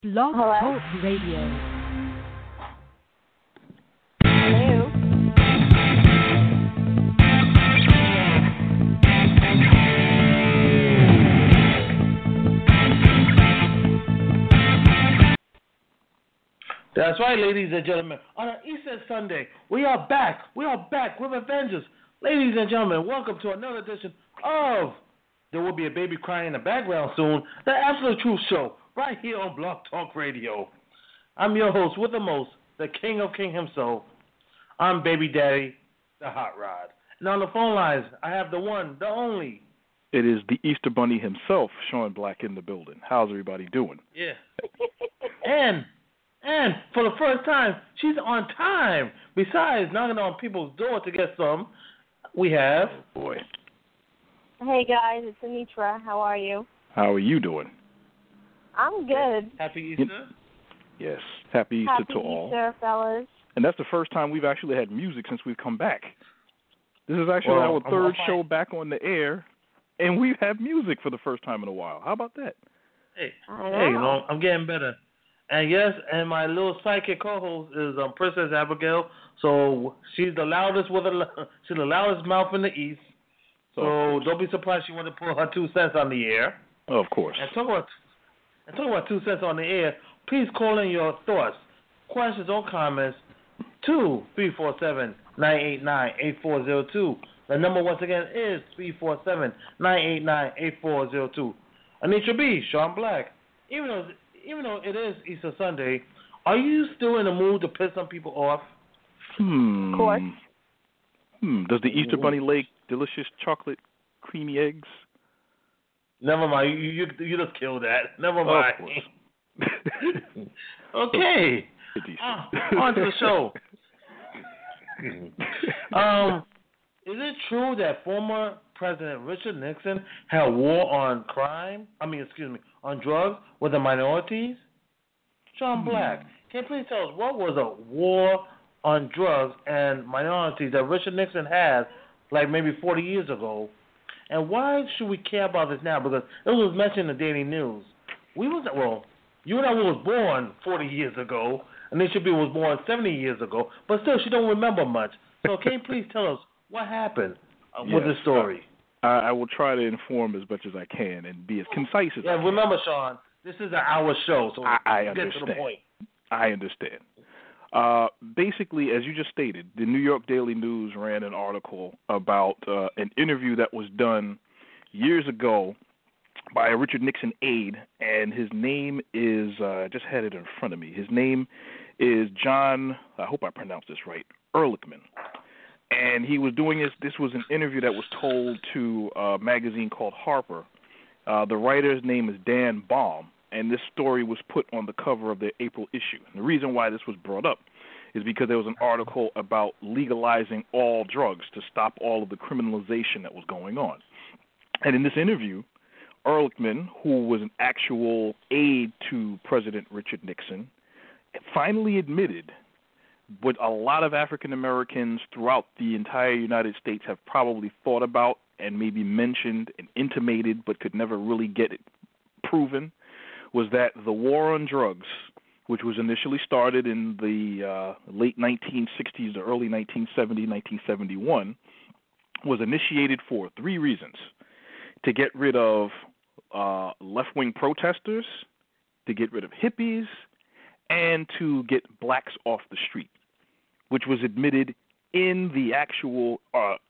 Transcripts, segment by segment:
Blog Hello? Talk Radio. Hello? That's right, ladies and gentlemen. On an Easter Sunday, we are back. We are back with a vengeance. Ladies and gentlemen, welcome to another edition of There Will Be a Baby Crying in the Background Soon, the Absolute Truth Show, right here on Blog Talk Radio. I'm your host with the most, the King of King himself. I'm Baby Daddy, the Hot Rod. And on the phone lines, I have the one, the only. It is the Easter Bunny himself, Sean Black, in the building. How's everybody doing? Yeah. And for the first time, she's on time. Besides knocking on people's door to get some, we have... Oh, boy. Hey guys, it's Anitra. How are you? How are you doing? I'm good. Happy Easter. Yes. Happy Easter Happy to all. Easter, fellas. And that's the first time we've actually had music since we've come back. This is actually our third show back on the air, and we've had music for the first time in a while. How about that? Hey, I know. I'm getting better. And yes, and my little psychic co-host is Princess Abigail. So she's the loudest she's the loudest mouth in the East. So don't be surprised she wanted to put her 2 cents on the air. Oh, of course. And talk about 2 cents on the air. Please call in your thoughts, questions, or comments to 347-989-8402. The number once again is 347-989-8402. Anitra B, Sean Black. Even though it is Easter Sunday, are you still in the mood to piss some people off? Of course. Does the Easter Bunny lay delicious chocolate creamy eggs? Never mind. You just killed that. Never mind. Of course. Okay. On to the show. Is it true that former President Richard Nixon had war on on drugs with the minorities? Sean Black, can you please tell us what was a war on drugs and minorities that Richard Nixon had like maybe 40 years ago? And why should we care about this now? Because it was mentioned in the Daily News. You and I was born 40 years ago, and then Bishop was born 70 years ago, but still she don't remember much. So can you please tell us what happened with the story? I will try to inform as much as I can and be as concise as I can. Remember, Sean, this is an hour show, so I get understand. to the point. I understand. Basically, as you just stated, the New York Daily News ran an article about an interview that was done years ago by a Richard Nixon aide, and his name is, I just had it in front of me, his name is John, I hope I pronounced this right, Ehrlichman. And he was doing this was an interview that was told to a magazine called Harper. The writer's name is Dan Baum, and this story was put on the cover of their April issue. And the reason why this was brought up is because there was an article about legalizing all drugs to stop all of the criminalization that was going on. And in this interview, Ehrlichman, who was an actual aide to President Richard Nixon, finally admitted what a lot of African Americans throughout the entire United States have probably thought about and maybe mentioned and intimated but could never really get it proven, was that the war on drugs, which was initially started in the late 1960s or early 1970, 1971, was initiated for 3 reasons: to get rid of left-wing protesters, to get rid of hippies, and to get blacks off the street, which was admitted in the actual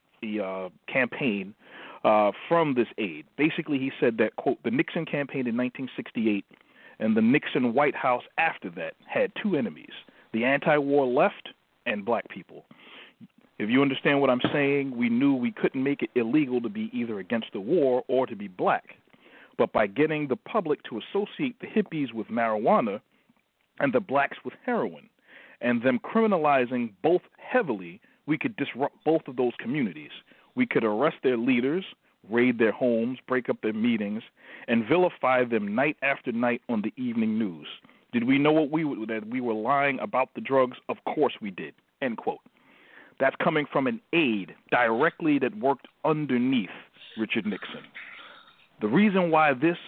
campaign from this aide. Basically, he said that, quote, the Nixon campaign in 1968 and the Nixon White House after that had 2 enemies, the anti-war left and black people. If you understand what I'm saying, we knew we couldn't make it illegal to be either against the war or to be black. But by getting the public to associate the hippies with marijuana and the blacks with heroin, and them criminalizing both heavily, we could disrupt both of those communities. We could arrest their leaders, raid their homes, break up their meetings, and vilify them night after night on the evening news. Did we know that we were lying about the drugs? Of course we did, end quote. That's coming from an aide directly that worked underneath Richard Nixon. The reason why this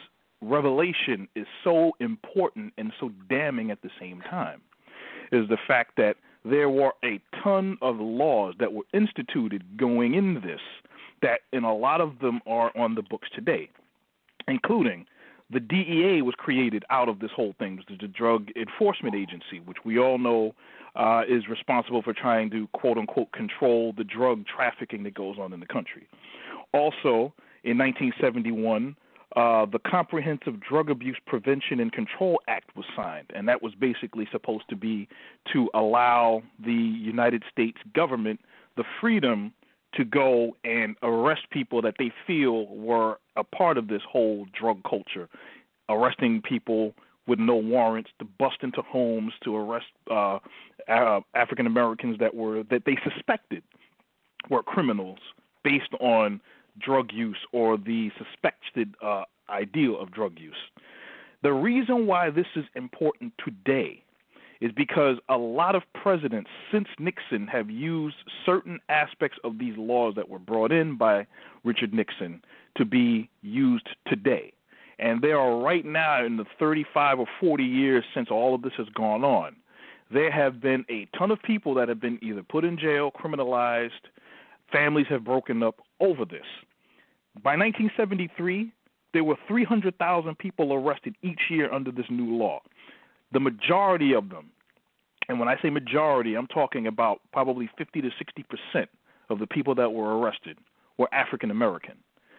revelation is so important and so damning at the same time is the fact that there were a ton of laws that were instituted going into this that, and a lot of them are on the books today, including the DEA was created out of this whole thing, the Drug Enforcement Agency, which we all know is responsible for trying to, quote-unquote, control the drug trafficking that goes on in the country. Also, in 1971, the Comprehensive Drug Abuse Prevention and Control Act was signed, and that was basically supposed to be to allow the United States government the freedom to go and arrest people that they feel were a part of this whole drug culture, arresting people with no warrants, to bust into homes, to arrest African Americans that they suspected were criminals based on drug use or the suspected ideal of drug use. The reason why this is important today is because a lot of presidents since Nixon have used certain aspects of these laws that were brought in by Richard Nixon to be used today. And they are right now in the 35 or 40 years since all of this has gone on. There have been a ton of people that have been either put in jail, criminalized, families have broken up over this. By 1973, there were 300,000 people arrested each year under this new law. The majority of them, and when I say majority, I'm talking about probably 50 to 60% of the people that were arrested were African American.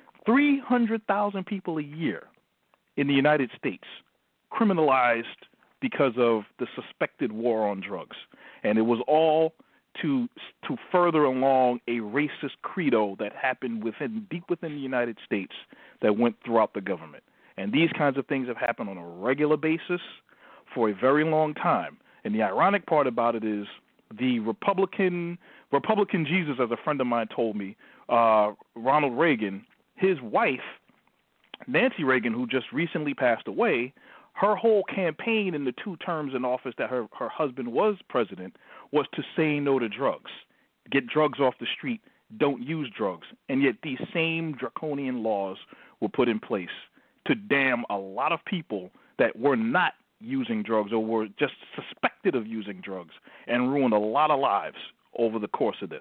300,000 people a year in the United States criminalized because of the suspected war on drugs. And it was all to further along a racist credo that happened deep within the United States that went throughout the government. And these kinds of things have happened on a regular basis for a very long time. And the ironic part about it is the Republican Jesus, as a friend of mine told me, Ronald Reagan, his wife, Nancy Reagan, who just recently passed away, her whole campaign in the 2 terms in office that her husband was president was to say no to drugs, get drugs off the street, don't use drugs. And yet these same draconian laws were put in place to damn a lot of people that were not using drugs or were just suspected of using drugs, and ruined a lot of lives over the course of this.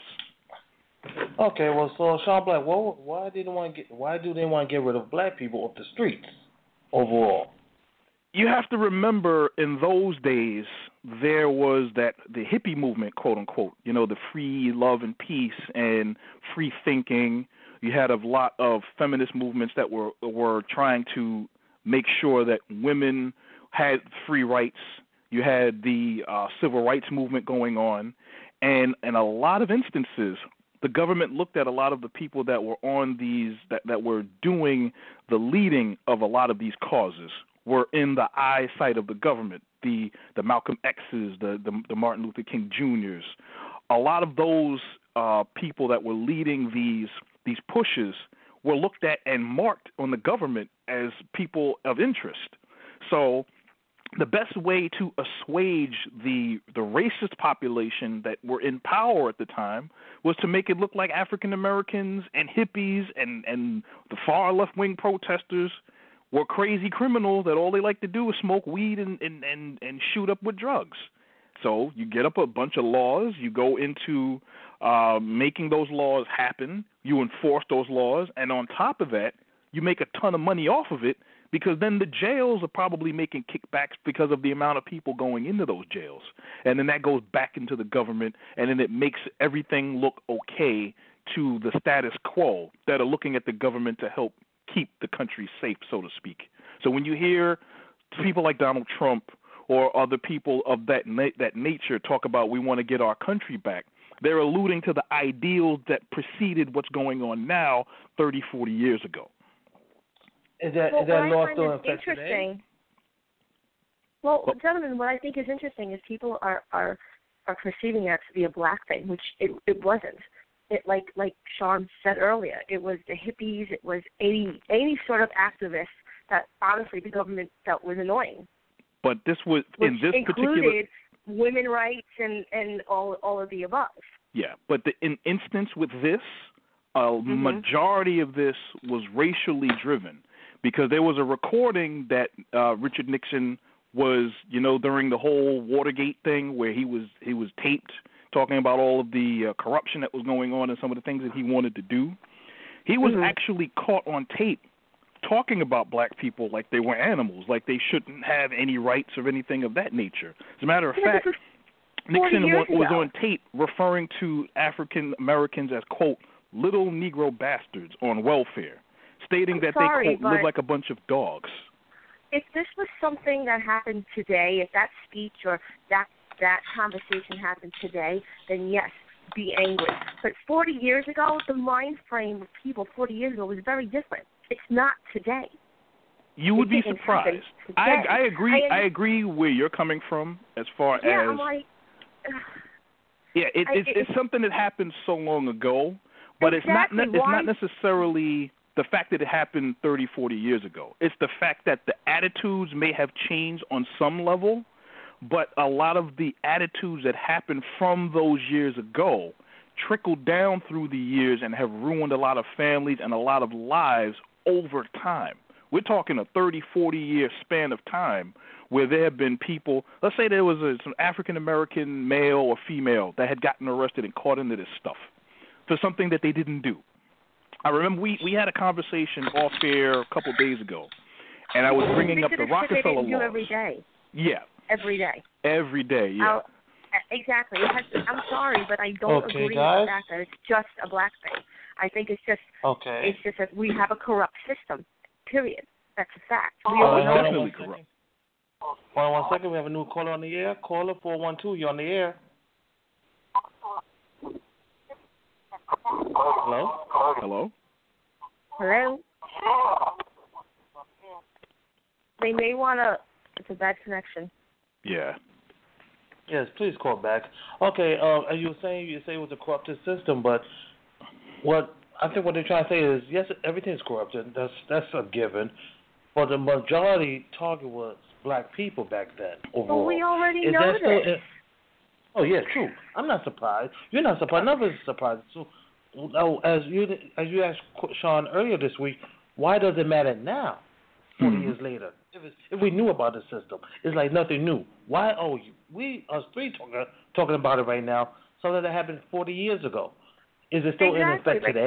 Okay, well, so Sean Black, why do they want to get rid of black people off the streets overall? You have to remember, in those days, there was the hippie movement, quote unquote, the free love and peace and free thinking. You had a lot of feminist movements that were trying to make sure that women had free rights. You had the civil rights movement going on, and in a lot of instances, the government looked at a lot of the people that were on these that were doing the leading of a lot of these causes were in the eyesight of the government. The Malcolm X's, the Martin Luther King Jr.'s, a lot of those people that were leading these pushes were looked at and marked on the government as people of interest. So the best way to assuage the racist population that were in power at the time was to make it look like African Americans and hippies and the far left-wing protesters were crazy criminals that all they like to do is smoke weed and shoot up with drugs. So you get up a bunch of laws, you go into making those laws happen, you enforce those laws, and on top of that, you make a ton of money off of it, because then the jails are probably making kickbacks because of the amount of people going into those jails. And then that goes back into the government, and then it makes everything look okay to the status quo that are looking at the government to help keep the country safe, so to speak. So when you hear people like Donald Trump or other people of that nature talk about we want to get our country back, they're alluding to the ideals that preceded what's going on now 30, 40 years ago. Is that law still in effect interesting today? Well, gentlemen, what I think is interesting is people are perceiving that to be a black thing, which it wasn't. It like Sean said earlier, it was the hippies, it was any sort of activists that honestly the government felt was annoying. But this was in this included women rights and all of the above. Yeah, but in instance with this, a majority of this was racially driven, because there was a recording that Richard Nixon was, during the whole Watergate thing where he was taped talking about all of the corruption that was going on and some of the things that he wanted to do. He was actually caught on tape talking about black people like they were animals, like they shouldn't have any rights or anything of that nature. As a matter of fact, Nixon was on tape referring to African Americans as, quote, little Negro bastards on welfare, stating that they, quote, live like a bunch of dogs. If this was something that happened today, if that speech or that conversation happened today, then yes, be angry. But 40 years ago, the mind frame of people 40 years ago was very different. It's not today. You would be surprised. I agree. I agree where you're coming from as far as. I'm like. It's something that happened so long ago, but exactly. it's not necessarily the fact that it happened 30, 40 years ago. It's the fact that the attitudes may have changed on some level, but a lot of the attitudes that happened from those years ago trickled down through the years and have ruined a lot of families and a lot of lives over time. We're talking a 30, 40-year span of time where there have been people, let's say there was some African-American male or female that had gotten arrested and caught into this stuff for something that they didn't do. I remember we had a conversation off air a couple of days ago, and I was bringing up the Rockefeller laws. Every day. Yeah. Every day. Every day, yeah. Exactly. I'm sorry, but I don't agree with the fact that it's just a black thing. I think it's just it's just that we have a corrupt system, period. That's a fact. We are definitely corrupt. Hold on 1 second. We have a new caller on the air. Caller 412. You're on the air. Hello? Hello? Hello? They may want to... It's a bad connection. Yeah. Yes, please call back. Okay, as you were saying, you say it was a corrupted system, but I think what they're trying to say is, yes, everything's corrupted. That's a given. But the majority target was black people back then, overall. Well, we already know this. Oh, yeah, true. I'm not surprised. You're not surprised. None of us is surprised. So, as you asked Sean earlier this week, why does it matter now, 40 years later? If we knew about the system, it's like nothing new. Why? We us three talking about it right now. Something that happened 40 years ago. Is it still in effect today?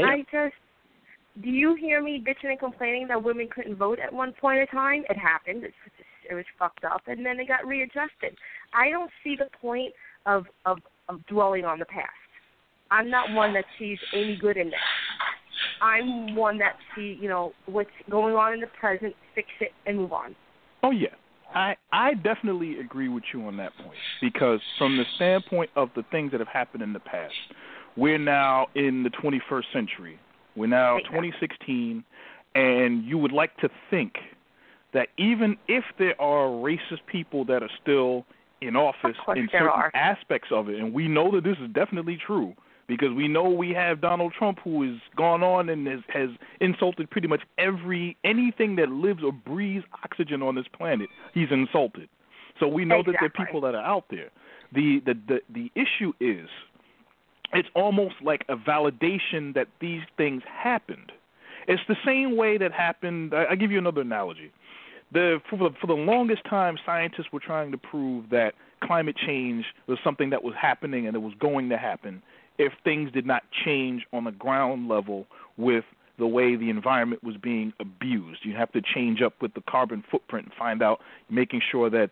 Do you hear me bitching and complaining that women couldn't vote at one point in time? It happened. It was fucked up, and then it got readjusted. I don't see the point of dwelling on the past. I'm not one that sees any good in that. I'm one that sees, what's going on in the present, fix it, and move on. Oh, yeah. I definitely agree with you on that point, because from the standpoint of the things that have happened in the past, we're now in the 21st century. We're now 2016, and you would like to think that even if there are racist people that are still in office in certain aspects of it, and we know that this is definitely true, because we know we have Donald Trump, who has gone on and has insulted pretty much anything that lives or breathes oxygen on this planet. He's insulted. So we know that there are people that are out there. The issue is, it's almost like a validation that these things happened. It's the same way that happened. I'll give you another analogy. For the longest time, scientists were trying to prove that climate change was something that was happening and it was going to happen if things did not change on the ground level with the way the environment was being abused. You have to change up with the carbon footprint and find out, making sure that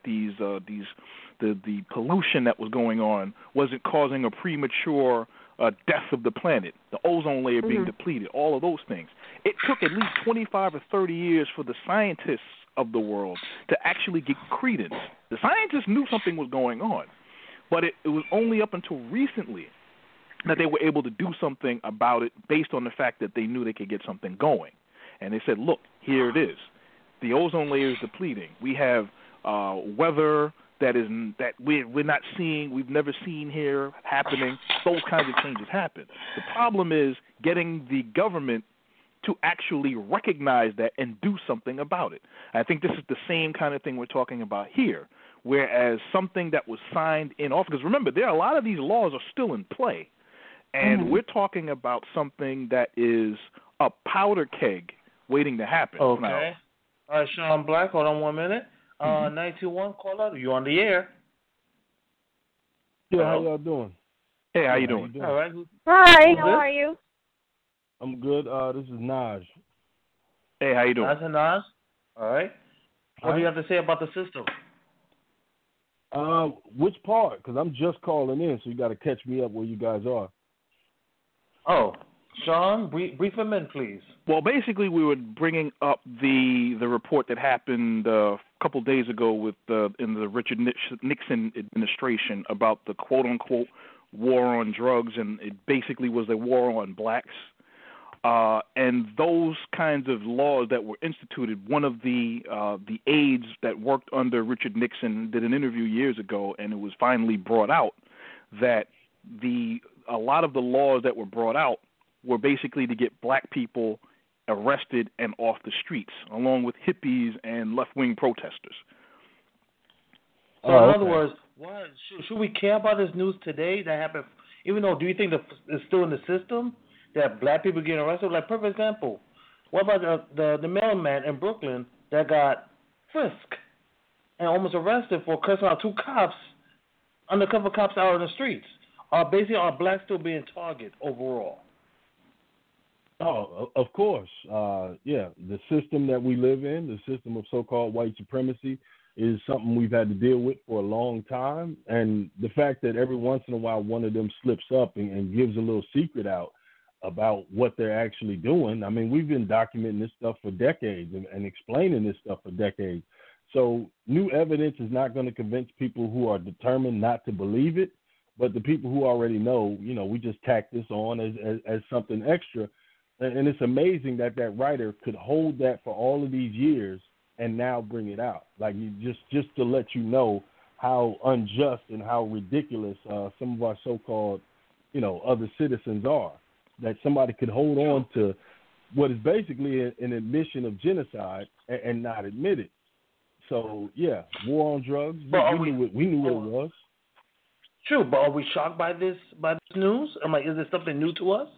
the pollution that was going on wasn't causing a premature death of the planet, the ozone layer being depleted, all of those things. It took at least 25 or 30 years for the scientists of the world to actually get credence. The scientists knew something was going on, but it was only up until recently that they were able to do something about it based on the fact that they knew they could get something going. And they said, look, here it is. The ozone layer is depleting. We have weather that we're not seeing, we've never seen here happening. Those kinds of changes happen. The problem is getting the government to actually recognize that and do something about it. I think this is the same kind of thing we're talking about here, whereas something that was signed in office, because remember, there are a lot of these laws are still in play. And we're talking about something that is a powder keg waiting to happen. Okay. Now, All right, Sean Black, hold on 1 minute. 921, call out. You on the air? Yeah, how y'all doing? Hey, how you doing? All right. Hi, how are you? I'm good. This is Naj. Hey, how you doing? Naj and Naj. All right. What do you have to say about the system? Which part? Because I'm just calling in, so you got to catch me up where you guys are. Oh, Sean, brief him in, please. Well, basically, we were bringing up the report that happened a couple days ago with in the Richard Nixon administration about the quote unquote war on drugs, and it basically was a war on blacks. And those kinds of laws that were instituted, one of the aides that worked under Richard Nixon did an interview years ago, and it was finally brought out that a lot of the laws that were brought out were basically to get black people arrested and off the streets, along with hippies and left-wing protesters. So in other words, should we care about this news today that happened? Even though, do you think it's still in the system that black people getting arrested? Like, perfect example. What about the mailman in Brooklyn that got frisked and almost arrested for cursing out two cops, undercover cops out on the streets? Basically, are blacks still being targeted overall? Oh, of course. Yeah, the system that we live in, the system of so-called white supremacy, is something we've had to deal with for a long time. And the fact that every once in a while one of them slips up and gives a little secret out about what they're actually doing. I mean, we've been documenting this stuff for decades and explaining this stuff for decades. So new evidence is not going to convince people who are determined not to believe it. But the people who already know, we just tack this on as something extra. And it's amazing that writer could hold that for all of these years and now bring it out. Like, just to let you know how unjust and how ridiculous some of our so-called, other citizens are. That somebody could hold on to what is basically an admission of genocide and not admit it. So, yeah, war on drugs, we knew what it was. True, but are we shocked by this news? I'm like, is this something new to us?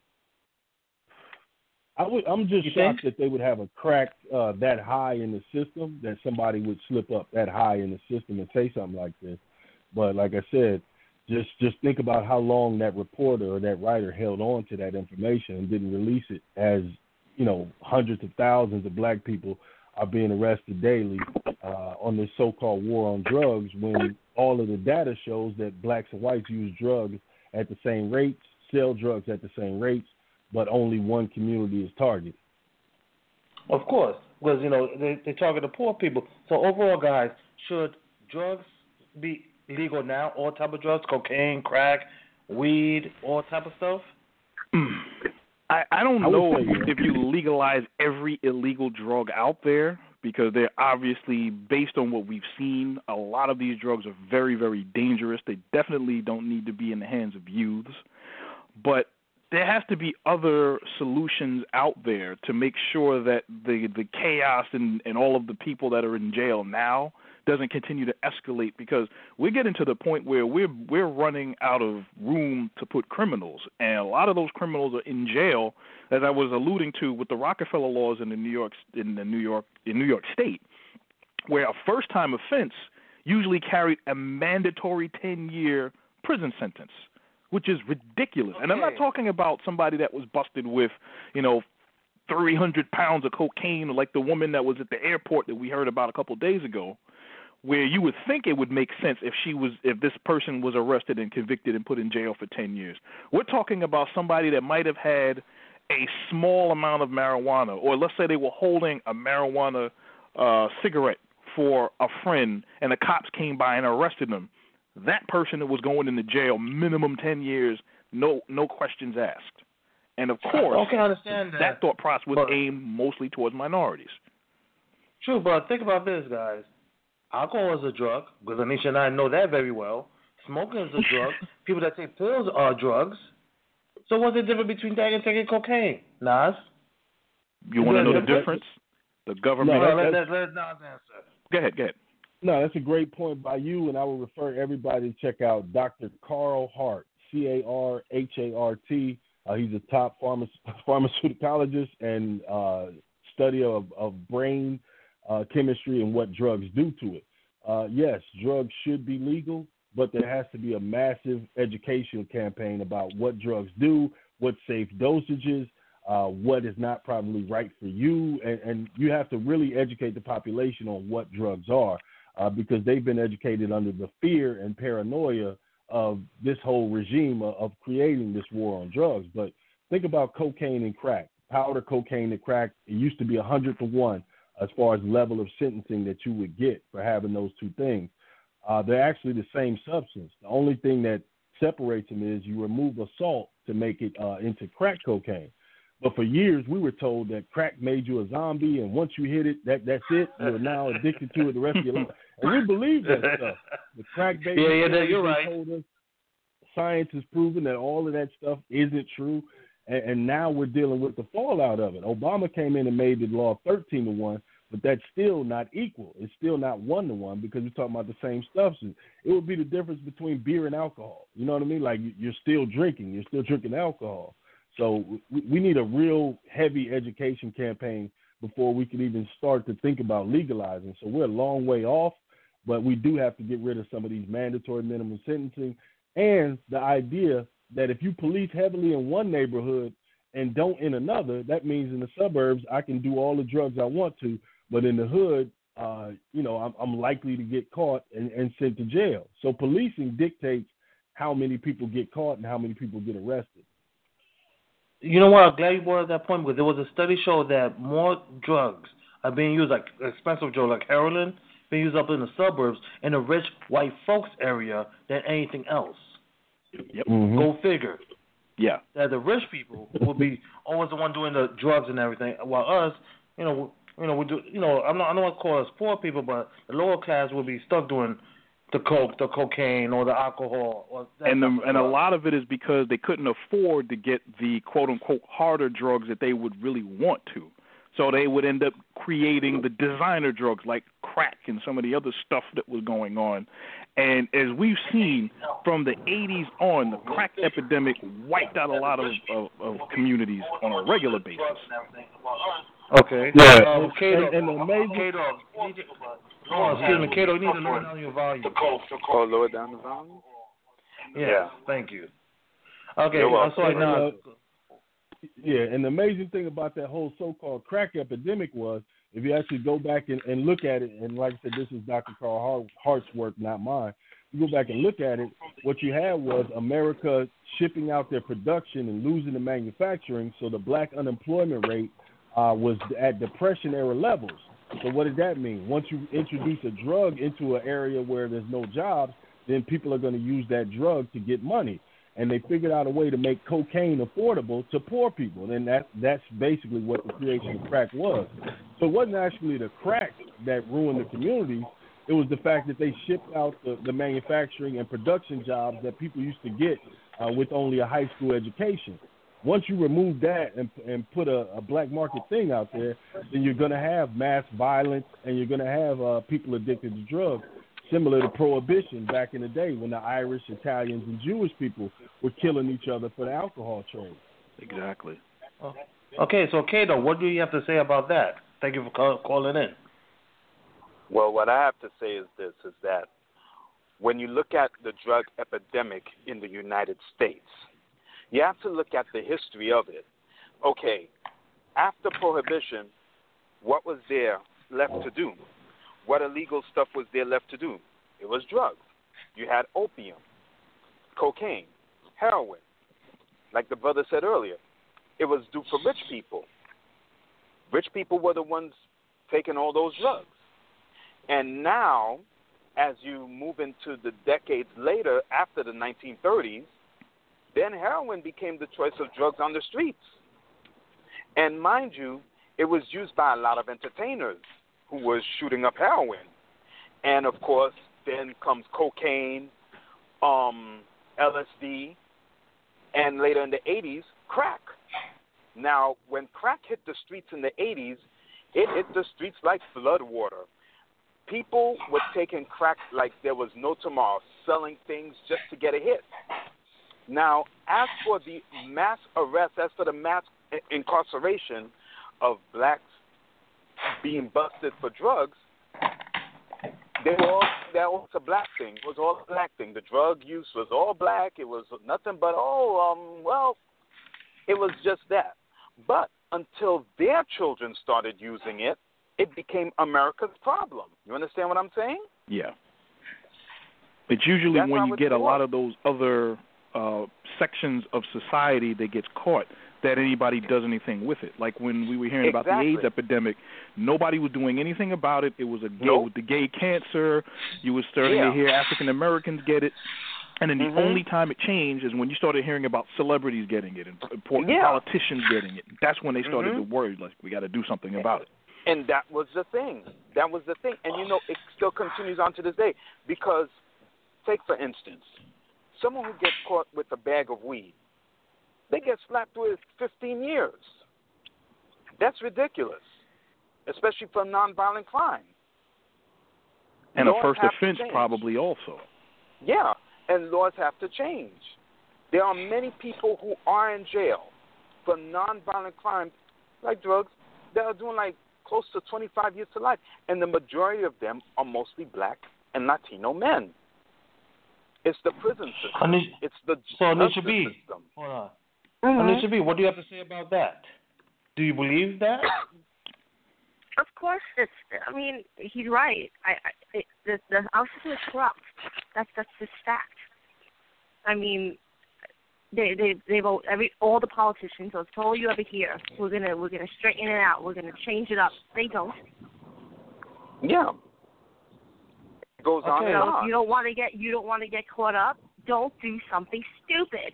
I'm just shocked that they would have a crack that high in the system, that somebody would slip up that high in the system and say something like this. But like I said, just think about how long that reporter or that writer held on to that information and didn't release it, as hundreds of thousands of black people are being arrested daily on this so-called war on drugs, when all of the data shows that blacks and whites use drugs at the same rates, sell drugs at the same rates, but only one community is targeted. Of course, because, they target the poor people. So overall, guys, should drugs be legal now? All type of drugs, cocaine, crack, weed, all type of stuff? I don't know if you legalize every illegal drug out there, because they're obviously, based on what we've seen, a lot of these drugs are very, very dangerous. They definitely don't need to be in the hands of youths. But there has to be other solutions out there to make sure that the chaos and all of the people that are in jail now doesn't continue to escalate, because we're getting to the point where we're running out of room to put criminals, and a lot of those criminals are in jail, as I was alluding to with the Rockefeller laws in New York State, where a first-time offense usually carried a mandatory 10-year prison sentence, which is ridiculous. Okay. And I'm not talking about somebody that was busted with, 300 pounds of cocaine, like the woman that was at the airport that we heard about a couple of days ago, where you would think it would make sense if this person was arrested and convicted and put in jail for 10 years. We're talking about somebody that might have had a small amount of marijuana, or let's say they were holding a marijuana cigarette for a friend, and the cops came by and arrested them. That person that was going into jail, minimum 10 years, no questions asked. And of course, I understand that thought process was aimed mostly towards minorities. True, but think about this, guys. Alcohol is a drug, because Anisha and I know that very well. Smoking is a drug. People that take pills are drugs. So what's the difference between that and taking cocaine, Nas? You want to know the difference? The government... let Nas answer. Go ahead. No, that's a great point by you, and I will refer everybody to check out Dr. Carl Hart, Carhart. He's a top pharmaceuticologist and study of brain chemistry and what drugs do to it. Yes, drugs should be legal, but there has to be a massive education campaign about what drugs do, what safe dosages, what is not probably right for you, and you have to really educate the population on what drugs are, because they've been educated under the fear and paranoia of this whole regime of creating this war on drugs. But think about cocaine and crack. Powder cocaine and crack, it used to be 100 to 1 as far as level of sentencing that you would get for having those two things. They're actually the same substance. The only thing that separates them is you remove a salt to make it into crack cocaine. But for years, we were told that crack made you a zombie, and once you hit it, that's it. You're now addicted to it the rest of your life. And we believe that stuff. The crack baby you're right. told us science has proven that all of that stuff isn't true, and now we're dealing with the fallout of it. Obama came in and made the law 13 to 1, but that's still not equal. It's still not 1 to 1 because we're talking about the same substance. It would be the difference between beer and alcohol. You know what I mean? Like you're still drinking alcohol. So we need a real heavy education campaign before we can even start to think about legalizing. So we're a long way off, but we do have to get rid of some of these mandatory minimum sentencing and the idea that if you police heavily in one neighborhood and don't in another, that means in the suburbs I can do all the drugs I want to, but in the hood, I'm likely to get caught and sent to jail. So policing dictates how many people get caught and how many people get arrested. You know what? I'm glad you brought up that point because there was a study showed that more drugs are being used, like expensive drugs like heroin, being used up in the suburbs in the rich white folks area than anything else. Yep. Mm-hmm. Go figure. Yeah. That the rich people will be always the one doing the drugs and everything, while us, we do. I don't want to call us poor people, but the lower class will be stuck doing the coke, the cocaine, or the alcohol. And a lot of it is because they couldn't afford to get the quote-unquote harder drugs that they would really want to. So they would end up creating the designer drugs like crack and some of the other stuff that was going on. And as we've seen from the 80s on, the crack epidemic wiped out a lot of communities on a regular basis. Okay. Yeah. Kato, and amazing. Excuse me, Kato, you need to lower down your volume. Lower down the volume? Yeah. Thank you. Okay, I'm sorry now. Yeah, and the amazing thing about that whole so-called crack epidemic was, if you actually go back and look at it, and like I said, this is Dr. Carl Hart's work, not mine. You go back and look at it, what you had was America shipping out their production and losing the manufacturing, so the black unemployment rate was at Depression-era levels. So what does that mean? Once you introduce a drug into an area where there's no jobs, then people are going to use that drug to get money. And they figured out a way to make cocaine affordable to poor people. And that's basically what the creation of crack was. So it wasn't actually the crack that ruined the community. It was the fact that they shipped out the manufacturing and production jobs that people used to get with only a high school education. Once you remove that and put a black market thing out there, then you're going to have mass violence and you're going to have people addicted to drugs, similar to Prohibition back in the day when the Irish, Italians, and Jewish people were killing each other for the alcohol trade. Exactly. Okay, so Kato, what do you have to say about that? Thank you for calling in. Well, what I have to say is this, is that when you look at the drug epidemic in the United States, you have to look at the history of it. Okay, after Prohibition, what was there left to do? What illegal stuff was there left to do? It was drugs. You had opium, cocaine, heroin. Like the brother said earlier, it was due for rich people. Rich people were the ones taking all those drugs. And now, as you move into the decades later, after the 1930s, then heroin became the choice of drugs on the streets. And mind you, it was used by a lot of entertainers who was shooting up heroin. And, of course, then comes cocaine, LSD, and later in the 80s, crack. Now, when crack hit the streets in the 80s, it hit the streets like floodwater. People were taking crack like there was no tomorrow, selling things just to get a hit. Now, as for the mass arrest, as for the mass incarceration of blacks, being busted for drugs, that was a black thing. It was all a black thing. The drug use was all black. It was nothing but, it was just that. But until their children started using it, it became America's problem. You understand what I'm saying? Yeah. It's usually when you get a lot of those other sections of society that gets caught that anybody does anything with it. Like when we were hearing about the AIDS epidemic, nobody was doing anything about it. It was with the gay cancer. You were starting to hear African Americans get it. And then the only time it changed is when you started hearing about celebrities getting it and important politicians getting it. That's when they started to worry, like, we got to do something about it. And that was the thing. And, it still continues on to this day. Because, take for instance, someone who gets caught with a bag of weed, they get slapped with 15 years. That's ridiculous, especially for nonviolent crime. And a first offense probably also. Yeah, and laws have to change. There are many people who are in jail for nonviolent crimes like drugs that are doing like close to 25 years to life, and the majority of them are mostly black and Latino men. It's the prison system. It's the justice system. Hold on. Anisha B, what do you have to say about that? Do you believe that? Of course, he's right. Our system is corrupt. That's just fact. I mean, they've all the politicians. That's all you ever hear. We're gonna straighten it out. We're gonna change it up. They don't. Yeah. It goes on and on. You don't want to get caught up. Don't do something stupid.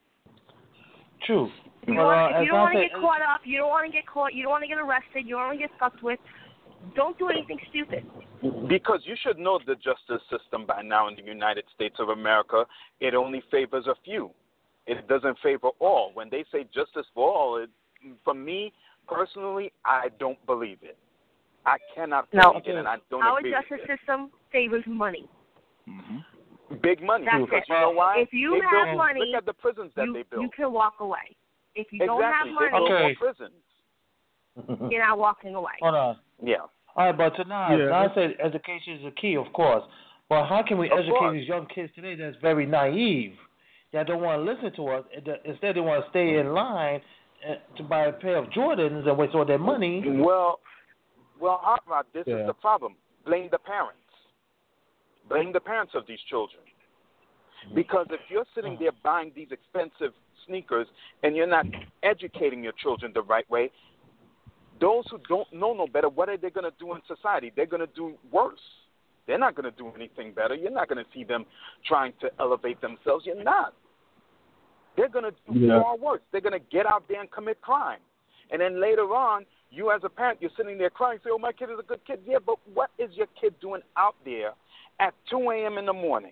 True. If you don't want to get caught up, you don't want to get caught, you don't want to get arrested, you don't want to get fucked with, don't do anything stupid. Because you should know the justice system by now in the United States of America, it only favors a few. It doesn't favor all. When they say justice for all, for me, personally, I don't believe it. I cannot believe it, and I don't agree with it. Our justice system favors money. Mm-hmm. Big money. That's because it. You know why? If you have money, look at the prisons that they build. You can walk away. If you don't have money, they build more prisons. You're not walking away. Hold on. Yeah. All right, but tonight, I said education is the key, of course. But how can we educate these young kids today that's very naive, that don't want to listen to us? Instead, they want to stay in line to buy a pair of Jordans and waste all their money. Well, Hot Rod, this is the problem. Blame the parents. Blame the parents of these children. Because if you're sitting there buying these expensive sneakers and you're not educating your children the right way, those who don't know no better, what are they going to do in society? They're going to do worse. They're not going to do anything better. You're not going to see them trying to elevate themselves. You're not. They're going to do far worse. They're going to get out there and commit crime. And then later on, you as a parent, you're sitting there crying, say, oh, my kid is a good kid. Yeah, but what is your kid doing out there at 2 a.m. in the morning?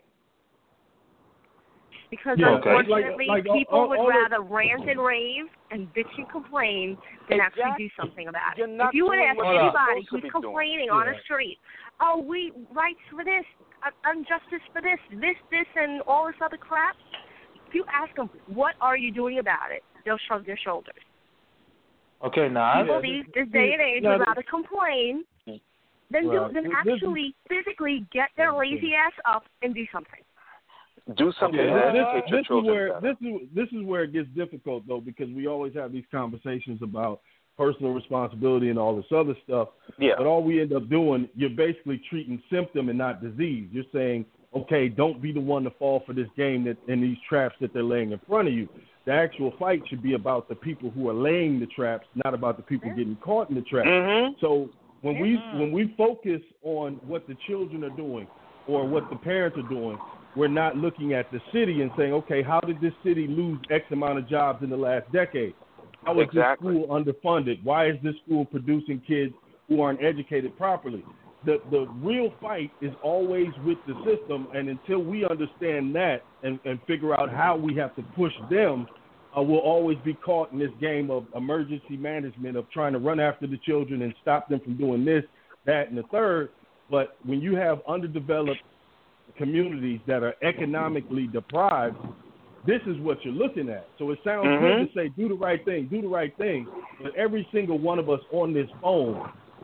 Because unfortunately, people would rather rant and rave and bitch and complain than actually do something about it. If you would ask anybody who's complaining on a street, we rights for this, injustice for this, and all this other crap, if you ask them, what are you doing about it, they'll shrug their shoulders. Okay, now people this day and age would rather complain than actually physically get their lazy ass up and do something. Do something. This is where it gets difficult though, because we always have these conversations about personal responsibility and all this other stuff. Yeah. But all we end up doing, you're basically treating symptom and not disease. You're saying, okay, don't be the one to fall for this game and these traps that they're laying in front of you. The actual fight should be about the people who are laying the traps, not about the people getting caught in the traps. Mm-hmm. So when we focus on what the children are doing or what the parents are doing, we're not looking at the city and saying, okay, how did this city lose X amount of jobs in the last decade? How is this school underfunded? Why is this school producing kids who aren't educated properly? The real fight is always with the system, and until we understand that and figure out how we have to push them, we'll always be caught in this game of emergency management of trying to run after the children and stop them from doing this, that, and the third. But when you have underdeveloped communities that are economically deprived, this is what you're looking at. So it sounds good to say do the right thing, but every single one of us on this phone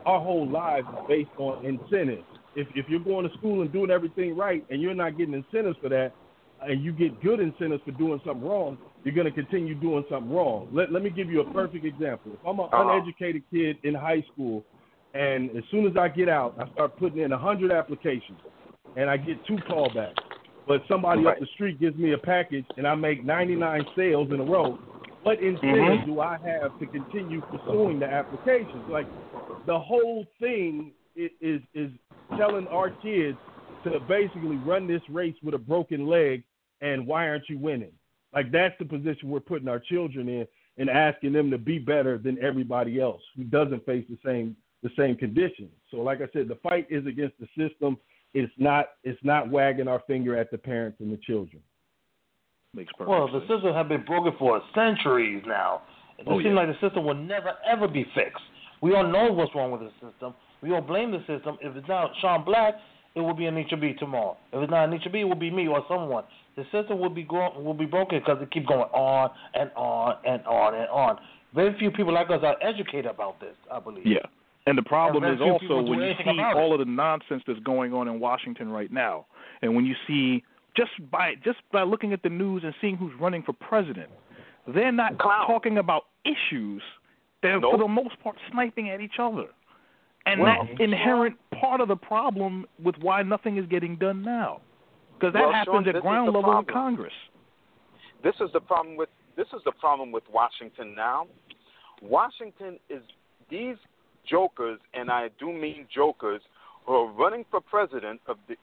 our whole lives is based on incentives. If you're going to school and doing everything right and you're not getting incentives for that, and you get good incentives for doing something wrong, you're going to continue doing something wrong. Let me give you a perfect example. If I'm an uneducated kid in high school, and as soon as I get out, I start putting in 100 applications, and I get 2 callbacks, but somebody up the street gives me a package, and I make 99 sales in a row, what incentive do I have to continue pursuing the applications? Like, the whole thing is telling our kids to basically run this race with a broken leg, and why aren't you winning? Like, that's the position we're putting our children in and asking them to be better than everybody else who doesn't face the same conditions. So like I said, the fight is against the system. It's not wagging our finger at the parents and the children. Makes perfect Well, the sense. system has been broken for centuries now. It seems like the system will never, ever be fixed. We all know what's wrong with the system. We all blame the system. If it's not Sean Black, it will be Anisha B tomorrow. If it's not Anisha B, it will be me or someone. The system will be broken because it keeps going on and on and on and on. Very few people like us are educated about this, I believe. Yeah. And the problem is also when you see all it. of the nonsense that's going on in Washington right now, and when you see just by looking at the news and seeing who's running for president, they're not talking about issues. They're for the most part sniping at each other. And that's inherent part of the problem with why nothing is getting done now. Because that happens at ground level in Congress. This is the problem with Washington now. Washington is these jokers, and I do mean jokers, who are running for president.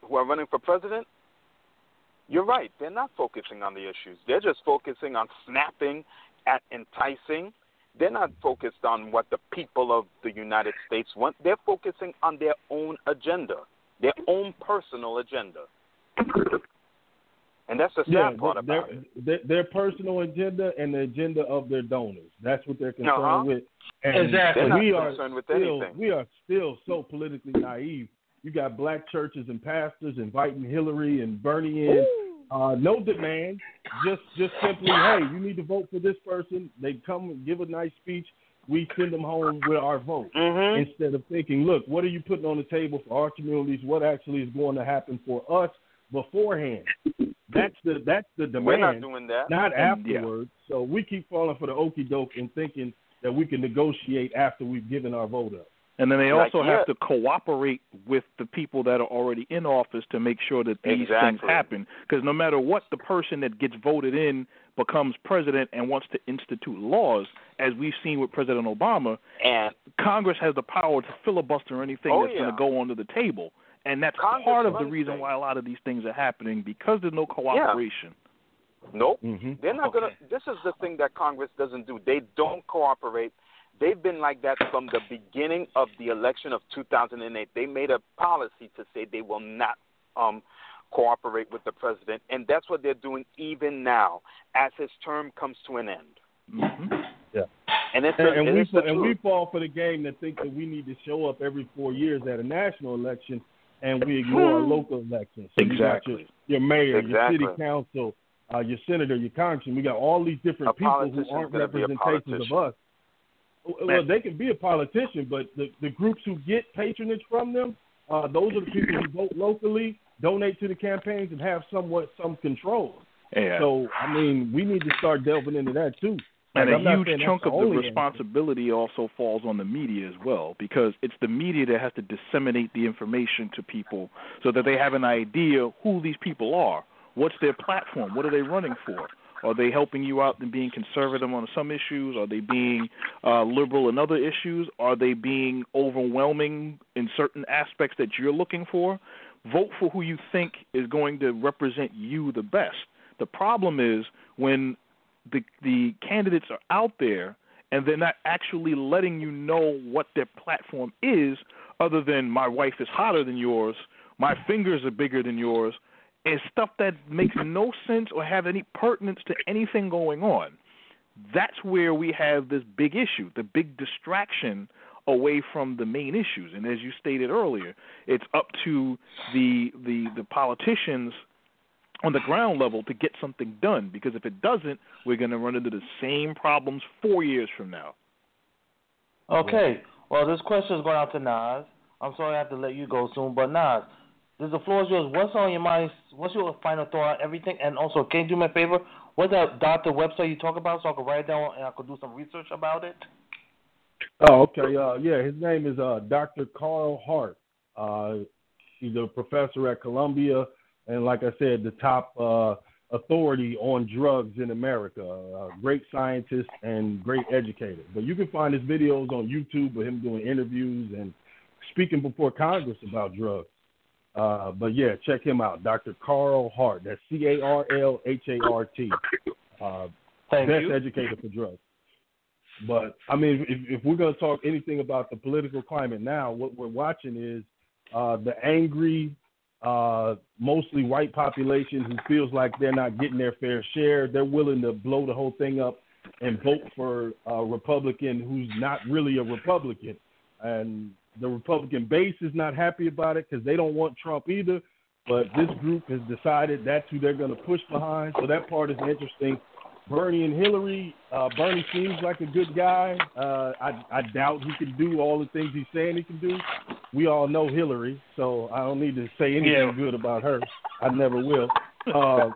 You're right. They're not focusing on the issues. They're just focusing on snapping at enticing. They're not focused on what the people of the United States want. They're focusing on their own agenda, their own personal agenda. And that's the sad part about it. Their personal agenda and the agenda of their donors. That's what they're concerned with. And exactly. They're not concerned with anything. We are still so politically naive. You got black churches and pastors inviting Hillary and Bernie in. No demand, just simply, hey, you need to vote for this person. They come and give a nice speech. We send them home with our vote. Instead of thinking, look, what are you putting on the table for our communities? What actually is going to happen for us beforehand? That's the demand. We're not doing that. Not afterwards. Yeah. So we keep falling for the okie doke and thinking that we can negotiate after we've given our vote up. And then they also have to cooperate with the people that are already in office to make sure that these things happen. Because no matter what the person that gets voted in becomes president and wants to institute laws, as we've seen with President Obama, and Congress has the power to filibuster anything that's going to go under the table. And that's part of the reason why a lot of these things are happening, because there's no cooperation. Nope. They're not going to. This is the thing that Congress doesn't do. They don't cooperate. They've been like that from the beginning of the election of 2008. They made a policy to say they will not cooperate with the president, and that's what they're doing even now as his term comes to an end. Yeah. And we fall for the game that think that we need to show up every 4 years at a national election, and we ignore our local elections. So you got your mayor, your city council, your senator, your congressman. We got all these different people who aren't representations of us. Well, they can be a politician, but the groups who get patronage from them, those are the people who vote locally, donate to the campaigns, and have some control. Yeah. So, I mean, we need to start delving into that, too. And a huge chunk of the responsibility also falls on the media as well, because it's the media that has to disseminate the information to people so that they have an idea who these people are. What's their platform? What are they running for? Are they helping you out and being conservative on some issues? Are they being liberal in other issues? Are they being overwhelming in certain aspects that you're looking for? Vote for who you think is going to represent you the best. The problem is when the candidates are out there and they're not actually letting you know what their platform is, other than my wife is hotter than yours, my fingers are bigger than yours, and stuff that makes no sense or have any pertinence to anything going on. That's where we have this big issue, the big distraction away from the main issues. And as you stated earlier, it's up to the politicians on the ground level to get something done, because if it doesn't, we're going to run into the same problems 4 years from now. Okay. Well, this question is going out to Nas. I'm sorry I have to let you go soon, but Nas, the floor is yours. What's on your mind? What's your final thought on everything? And also, can you do me a favor? What's that doctor website you talk about so I can write it down and I could do some research about it? Oh, okay. Yeah, his name is Dr. Carl Hart. He's a professor at Columbia, and like I said, the top authority on drugs in America. Great scientist and great educator. But you can find his videos on YouTube of him doing interviews and speaking before Congress about drugs. But yeah, check him out, Dr. Carl Hart. That's CarlHart. Best educator for drugs. But I mean, if we're going to talk anything about the political climate now, what we're watching is the angry, mostly white population who feels like they're not getting their fair share. They're willing to blow the whole thing up and vote for a Republican who's not really a Republican. And the Republican base is not happy about it because they don't want Trump either. But this group has decided that's who they're going to push behind. So that part is interesting. Bernie and Hillary, Bernie seems like a good guy. I doubt he can do all the things he's saying he can do. We all know Hillary, so I don't need to say anything good about her. I never will. So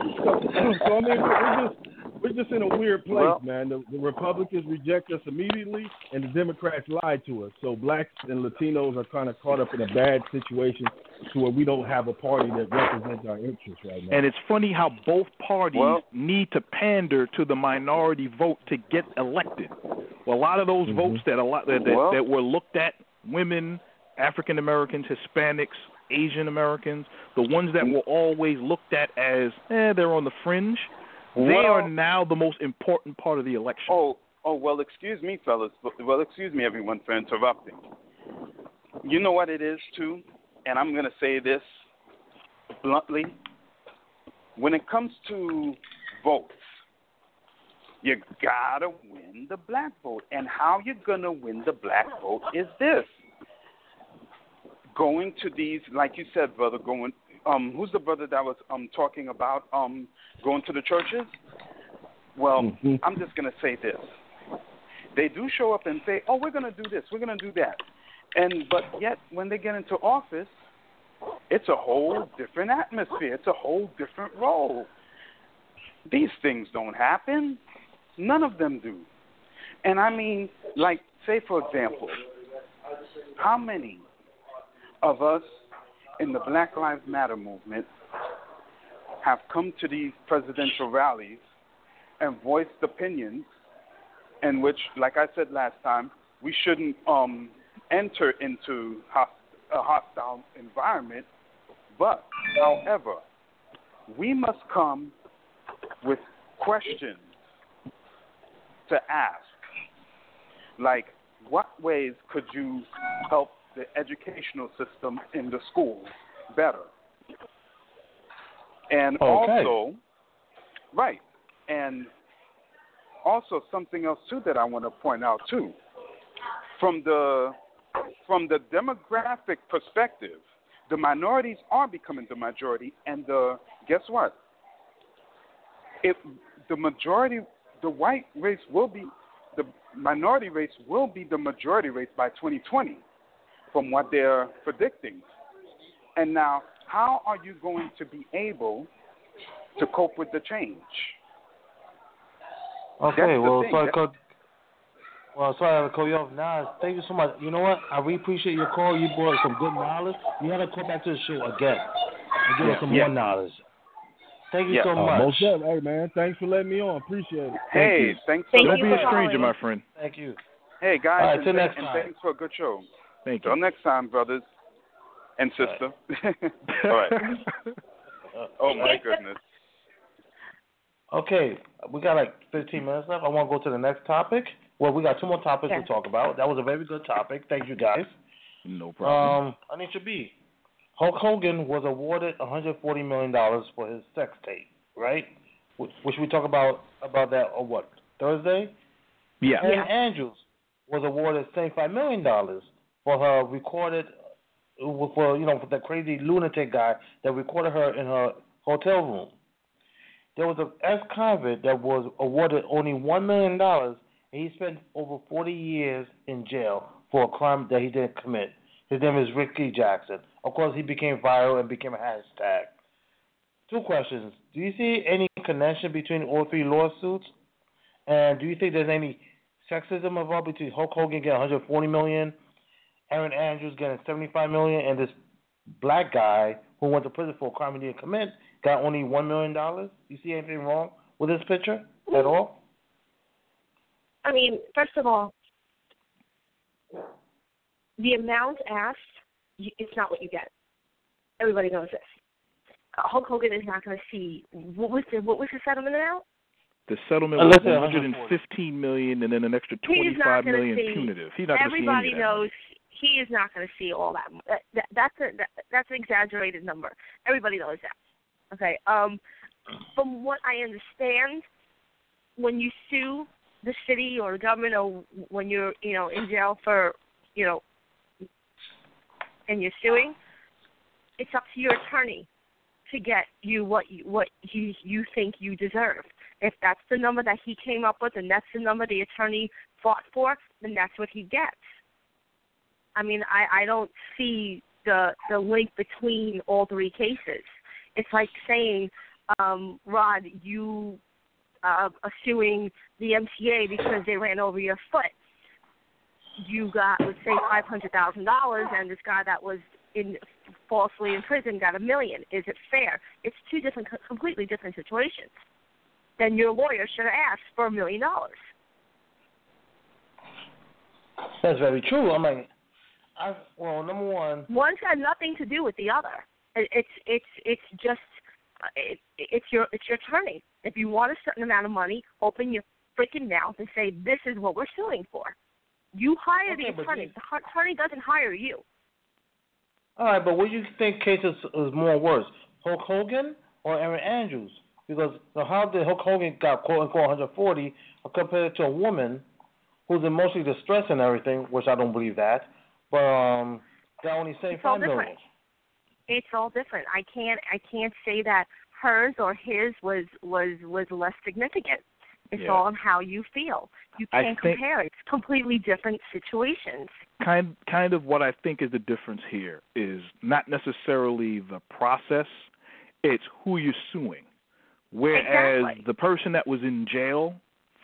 I mean, we're just in a weird place, man. The Republicans reject us immediately, and the Democrats lie to us. So blacks and Latinos are kind of caught up in a bad situation to where we don't have a party that represents our interests right now. And it's funny how both parties need to pander to the minority vote to get elected. Well, a lot of those votes that were looked at, women, African Americans, Hispanics, Asian Americans, the ones that were always looked at as they're on the fringe, they are now the most important part of the election. Well, excuse me, fellas. Well, excuse me, everyone, for interrupting. You know what it is, too? And I'm going to say this bluntly. When it comes to votes, you got to win the black vote. And how you're going to win the black vote is this. Going to these, like you said, brother, who's the brother that was talking about going to the churches? Well, I'm just going to say this. They do show up and say, we're going to do this, we're going to do that. But yet, when they get into office, it's a whole different atmosphere. It's a whole different role. These things don't happen. None of them do. And I mean, like, say, for example, how many of us in the Black Lives Matter movement have come to these presidential rallies and voiced opinions in which, like I said last time, we shouldn't enter into a hostile environment. But, however, we must come with questions to ask. Like, what ways could you help the educational system in the schools better? And also something else too that I want to point out too. From the demographic perspective, the minorities are becoming the majority, and guess what? If the majority, the white race will be, the minority race will be the majority race by 2020, from what they're predicting. And now, how are you going to be able to cope with the change? Okay, sorry to call you off. Nas, thank you so much. You know what? I really appreciate your call. You brought some good knowledge. You got to call back to the show again and give us some more knowledge. Thank you so much. Most definitely. Hey, man, thanks for letting me on. Appreciate it. Hey, thanks. Don't be a stranger, my friend. Thank you. Hey, guys, all right, till next time. Thanks for a good show. Thank you. Till next time, brothers and sister. All right. Oh, my goodness. Okay, we got like 15 minutes left. I want to go to the next topic. Well, we got two more topics to talk about. That was a very good topic. Thank you, guys. No problem. Anisha B. Hulk Hogan was awarded $140 million for his sex tape, right? Which we talk about that on what, Thursday? Yeah. And Andrews was awarded $75 million for her recorded, for the crazy lunatic guy that recorded her in her hotel room. There was an ex-convict that was awarded only $1 million, and he spent over 40 years in jail for a crime that he didn't commit. His name is Ricky Jackson. Of course, he became viral and became a hashtag. 2 questions. Do you see any connection between all 3 lawsuits? And do you think there's any sexism involved between Hulk Hogan getting $140 million, Aaron Andrews getting $75 million, and this black guy who went to prison for a crime he didn't commit got only $1 million? Do you see anything wrong with this picture at all? I mean, first of all, the amount asked, it's not what you get. Everybody knows this. Hulk Hogan is not going to see what was the settlement amount? The settlement was $115 million, and then an extra $25 million punitive. He's not going to see any of that. Everybody knows he is not going to see all that. That's an exaggerated number. Everybody knows that. Okay. From what I understand, when you sue the city or the government, or when you're in jail for and you're suing, it's up to your attorney to get you what you think you deserve. If that's the number that he came up with and that's the number the attorney fought for, then that's what he gets. I mean, I don't see the link between all 3 cases. It's like saying, Rod, you are suing the MTA because they ran over your foot. You got, let's say, $500,000, and this guy that was falsely in prison got $1 million. Is it fair? It's 2 completely different situations. Then your lawyer should have asked for $1 million. That's very true. I'm like, number one, one's got nothing to do with the other. It's just it's your attorney. If you want a certain amount of money, open your freaking mouth and say, this is what we're suing for. You hire the attorney. The attorney doesn't hire you. All right, but what do you think case is more worse, Hulk Hogan or Aaron Andrews? Because how did Hulk Hogan got quote-unquote 140 compared to a woman who's emotionally distressed and everything, which I don't believe that, but they only say $5 million. It's all different. I can't say that hers or his was less significant. It's all on how you feel. You can't compare. It's completely different situations. Kind of what I think is the difference here is not necessarily the process, it's who you're suing. Whereas the person that was in jail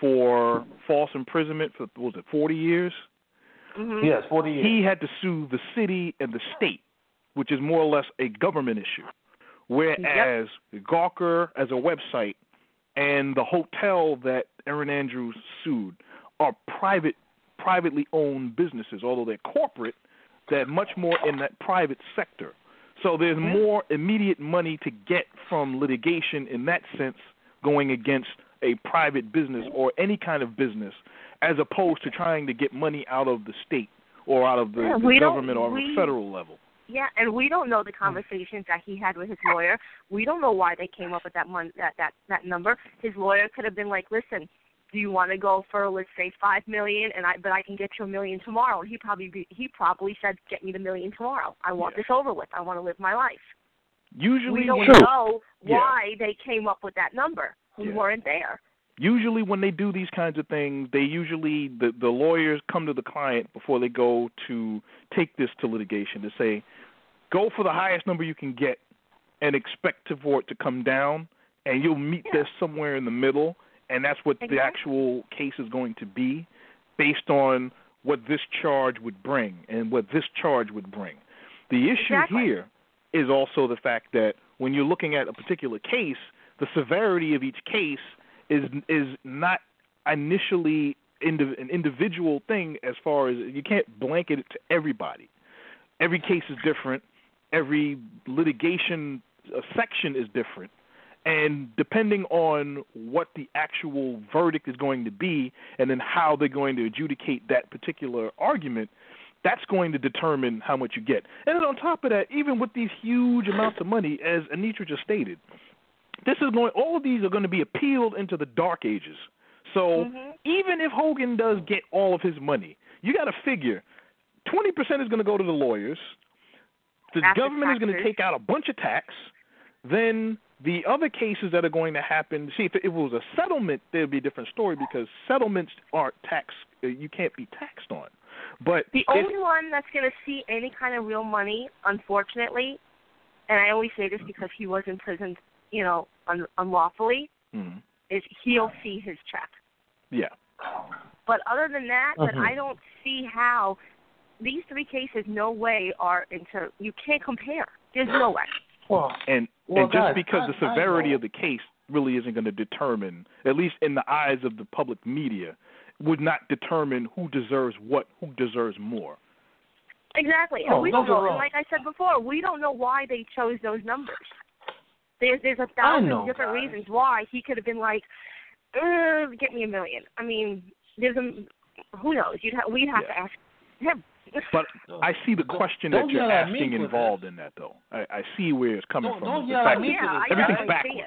for false imprisonment for, 40 years? Mm-hmm. Yes, 40 years. He had to sue the city and the state, which is more or less a government issue. Whereas Gawker as a website and the hotel that Aaron Andrews sued are privately owned businesses, although they're corporate, they're much more in that private sector. So there's more immediate money to get from litigation in that sense going against a private business or any kind of business as opposed to trying to get money out of the state or out of the government or the federal level. Yeah, and we don't know the conversations that he had with his lawyer. We don't know why they came up with that number. His lawyer could have been like, listen, do you want to go for, let's say, $5 million, but I can get you $1 million tomorrow? And he probably said, get me the $1 million tomorrow. I want this over with. I want to live my life. Usually we don't know why they came up with that number. We weren't there. Usually when they do these kinds of things, they usually, the lawyers come to the client before they go to take this to litigation to say, go for the highest number you can get and expect for it to come down, and you'll meet this somewhere in the middle, and that's what the actual case is going to be based on what this charge would bring and what this charge would bring. The issue here is also the fact that when you're looking at a particular case, the severity of each case is not initially an individual thing as far as you can't blanket it to everybody. Every case is different. Every litigation section is different. And depending on what the actual verdict is going to be and then how they're going to adjudicate that particular argument, that's going to determine how much you get. And then on top of that, even with these huge amounts of money, as Anitra just stated, all of these are going to be appealed into the dark ages. So even if Hogan does get all of his money, you got to figure 20% is going to go to the lawyers. The government is going to take out a bunch of tax. Then the other cases that are going to happen, see, if it was a settlement, there would be a different story because settlements aren't taxed. You can't be taxed on. But the only one that's going to see any kind of real money, unfortunately, and I only say this because he was in prison, unlawfully, is he'll see his check. Yeah. But other than that, that I don't see how these three cases, no way are into. You can't compare. There's no way. And just because the severity of the case really isn't going to determine, at least in the eyes of the public media, would not determine who deserves what, who deserves more. Exactly. And we don't know. And like I said before, we don't know why they chose those numbers. There's 1,000 different reasons why he could have been like, get me $1 million. I mean, who knows? We'd have to ask him. But I see the question that you're asking involved in that, though. I see where it's coming from. Don't yell at me. Everything's backwards.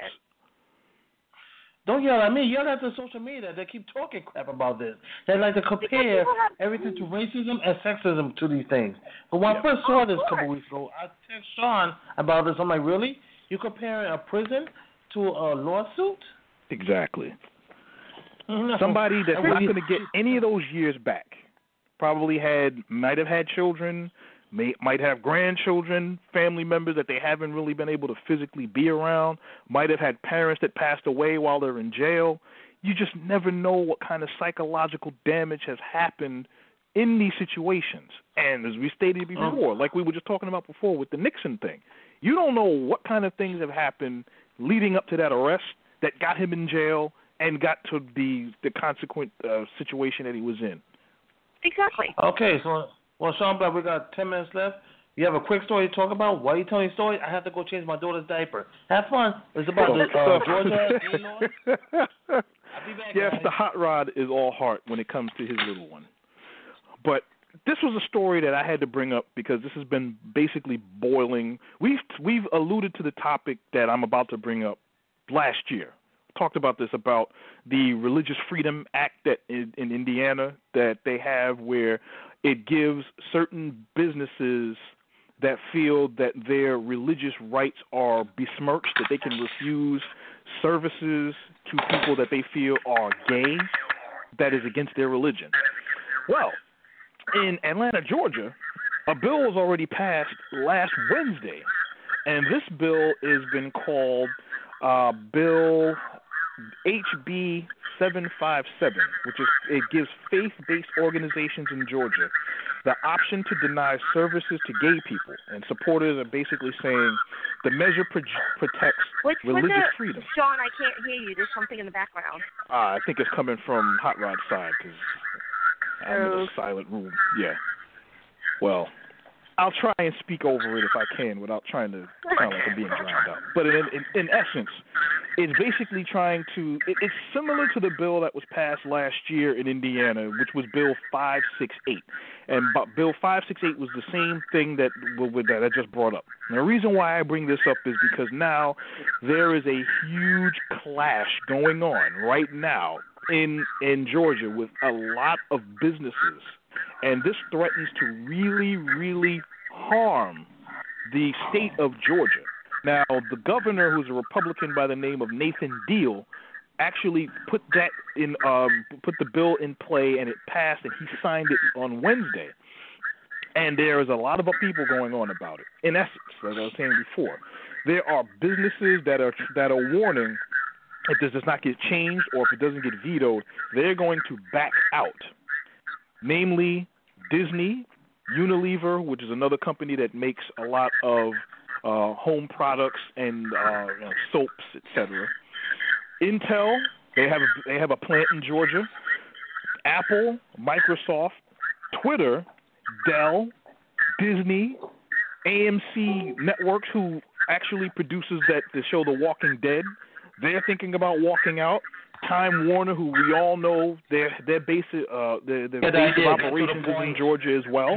Don't yell at me. Yell at the social media. They keep talking crap about this. They like to compare everything to racism and sexism to these things. But when I first saw this a couple weeks ago, I texted Sean about this. I'm like, really? You comparing a prison to a lawsuit? Exactly. Somebody that's not going to get any of those years back. Probably might have had children, might have grandchildren, family members that they haven't really been able to physically be around, might have had parents that passed away while they're in jail. You just never know what kind of psychological damage has happened in these situations. And as we stated before, like we were just talking about before with the Nixon thing, you don't know what kind of things have happened leading up to that arrest that got him in jail and got to the consequent situation that he was in. Exactly. Okay, so, Sean Black, we got 10 minutes left. You have a quick story to talk about? Why are you telling a story? I have to go change my daughter's diaper. Have fun. It's about Georgia, Illinois. I'll be back, yes, guys. the hot rod is all heart when it comes to his little one. But this was a story that I had to bring up because this has been basically boiling. We've alluded to the topic that I'm about to bring up last year. Talked about this, about the Religious Freedom Act that in Indiana that they have, where it gives certain businesses that feel that their religious rights are besmirched, that they can refuse services to people that they feel are gay, that is against their religion. Well, in Atlanta, Georgia, a bill was already passed last Wednesday, and this bill has been called Bill HB 757, which it gives faith-based organizations in Georgia the option to deny services to gay people, and supporters are basically saying the measure protects religious freedom. Sean, I can't hear you. There's something in the background. I think it's coming from Hot Rod's side because I'm in a silent room. Yeah. Well, I'll try and speak over it if I can without trying to sound like I'm being drowned out. But in essence, it's basically trying to – it's similar to the bill that was passed last year in Indiana, which was Bill 568. And Bill 568 was the same thing that I just brought up. And the reason why I bring this up is because now there is a huge clash going on right now in Georgia with a lot of businesses. And this threatens to really, really harm the state of Georgia. Now, the governor, who's a Republican by the name of Nathan Deal, actually put the bill in play, and it passed, and he signed it on Wednesday. And there is a lot of people going on about it. In essence, as I was saying before, there are businesses that are warning if this does not get changed or if it doesn't get vetoed, they're going to back out. Namely, Disney, Unilever, which is another company that makes a lot of home products and soaps, etc. Intel, they have a plant in Georgia. Apple, Microsoft, Twitter, Dell, Disney, AMC Networks, who actually produces the show The Walking Dead, they're thinking about walking out. Time Warner, who we all know their base of operations is in Georgia as well.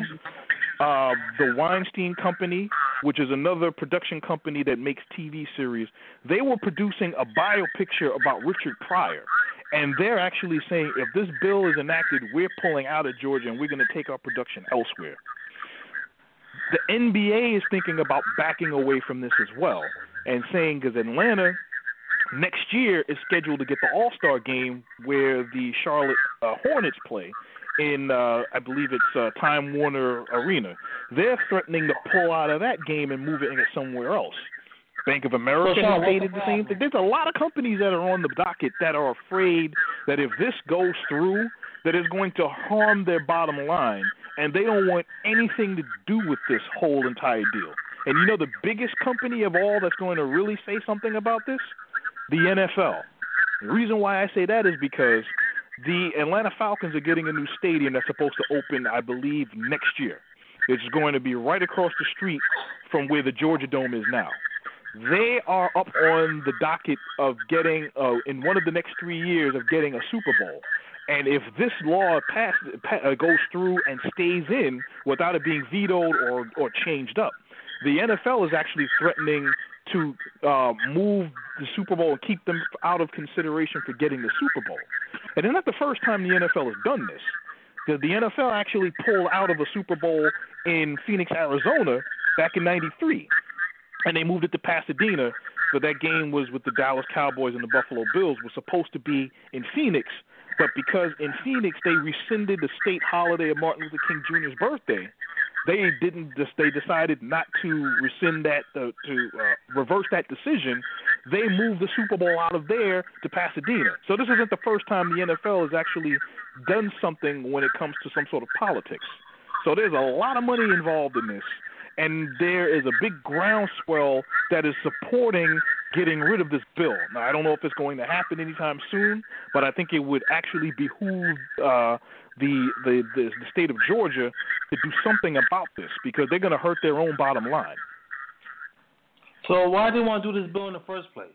The Weinstein Company, which is another production company that makes TV series, they were producing a biopicture about Richard Pryor. And they're actually saying if this bill is enacted, we're pulling out of Georgia and we're going to take our production elsewhere. The NBA is thinking about backing away from this as well and saying because Atlanta next year is scheduled to get the All-Star game where the Charlotte Hornets play. in I believe it's Time Warner Arena. They're threatening to pull out of that game and move it somewhere else. Bank of America has stated the same thing. There's a lot of companies that are on the docket that are afraid that if this goes through, that it's going to harm their bottom line, and they don't want anything to do with this whole entire deal. And you know the biggest company of all that's going to really say something about this? The NFL. The reason why I say that is because the Atlanta Falcons are getting a new stadium that's supposed to open, I believe, next year. It's going to be right across the street from where the Georgia Dome is now. They are up on the docket of getting, in one of the next 3 years, of getting a Super Bowl. And if this law goes through and stays in without it being vetoed or changed up, the NFL is actually threatening to move the Super Bowl and keep them out of consideration for getting the Super Bowl. And it's not the first time the NFL has done this. Because the NFL actually pulled out of a Super Bowl in Phoenix, Arizona back in '93. And they moved it to Pasadena, but that game was with the Dallas Cowboys and the Buffalo Bills, was supposed to be in Phoenix. But because in Phoenix they rescinded the state holiday of Martin Luther King Jr.'s birthday, they decided not to rescind that, to reverse that decision. They moved the Super Bowl out of there to Pasadena. So this isn't the first time the NFL has actually done something when it comes to some sort of politics. So there's a lot of money involved in this. And there is a big groundswell that is supporting getting rid of this bill. Now, I don't know if it's going to happen anytime soon, but I think it would actually behoove the state of Georgia to do something about this because they're going to hurt their own bottom line. So why do they want to do this bill in the first place?